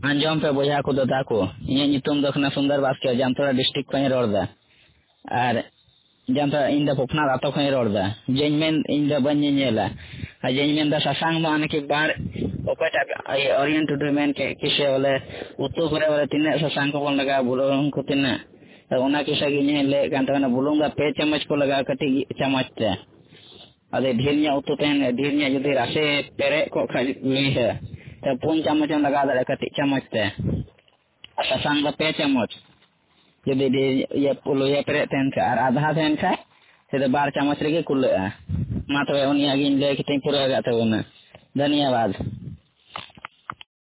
आंजम पे बोया को दादा को ᱤᱧᱟᱹᱜ ᱧᱩᱛᱩᱢ ᱫᱚ ᱠᱟᱱᱟ ᱥᱩᱱᱫᱚᱨ ᱵᱟᱥᱠᱮ ᱡᱟᱢᱛᱟᱲᱟ ᱰᱤᱥᱴᱨᱤᱠᱴ ᱠᱷᱚᱱᱤᱧ ᱨᱚᱲᱫᱟ ᱟᱨ ᱡᱟᱢᱛᱟᱲᱟ ᱤᱧ ᱫᱚ ᱯᱚᱯᱱᱟᱨ ᱟᱛᱳ ᱠᱷᱚᱱᱤᱧ ᱨᱚᱲᱫᱟ ᱡᱮᱧ ᱢᱮᱱ ᱤᱧ ᱫᱚ ᱵᱟᱹᱧ ᱧᱮᱧᱮᱞᱟ ᱟᱨ ᱡᱮᱧ ᱢᱮᱱᱫᱟ ᱥᱟᱥᱟᱝ ᱫᱚ ᱚᱱᱮ ᱠᱤ ᱵᱟᱨ ᱚᱠᱚᱭᱴᱟᱜ ᱚᱨᱤᱭᱮᱱᱴ ᱴᱩᱰᱩ ᱢᱮᱱ ᱠᱮᱫ ᱠᱤᱥᱮ ᱵᱚᱞᱮ ᱩᱛᱩ ᱠᱚᱨᱮ ᱵᱚᱞᱮ ᱛᱤᱱᱟᱹᱜ ᱥᱟᱥᱟᱝ ᱠᱚᱵᱚᱱ ᱞᱟᱜᱟᱣᱟ ᱵᱩᱞᱩᱝ ᱠᱚ ᱛᱤᱱᱟᱹᱜ ᱚᱱᱟ ᱠᱤᱥᱟ ᱜᱮ ᱤᱧ ᱞᱟᱹᱭᱮᱫ ᱠᱟᱱ ᱛᱟᱵᱚᱱᱟ ᱵᱩᱞᱩᱝ ᱫᱚ 2 ᱪᱟᱢᱚᱪ ᱠᱚ ᱞᱟᱜᱟᱣᱟ ᱠᱟᱹᱴᱤᱡ ᱪᱟᱢᱚᱪ ᱛᱮ ᱟᱫᱚ ᱰᱷᱮᱨ ᱧᱚᱜ ᱩᱛᱩ ᱛᱟᱦᱮᱱ ᱰᱷᱮᱨ ᱧᱚᱜ ᱡᱩᱫᱤ ᱨᱟᱥᱮ ᱯᱮᱨᱮᱡ ᱠᱚᱜ ᱠᱷᱟᱡ ᱞᱩᱭᱦᱟᱹ 4 ᱪᱟᱢᱚᱪ ᱮᱢ ᱞᱟᱜᱟᱣ ᱫᱟᱲᱮᱭᱟᱜᱼᱟ ᱠᱟᱹᱴᱤᱡ ᱪᱟᱢᱚᱪ ᱛᱮ ᱥᱟᱥᱟᱝ ᱫᱚ 2 ᱪᱟᱢᱚᱪ जुदी ये लोया पेरे तहन का और आधा तहन का से 2 चामच रेगे कुल्ला मा तबे उनिया गिन ले कि पूरा धन्यवाद।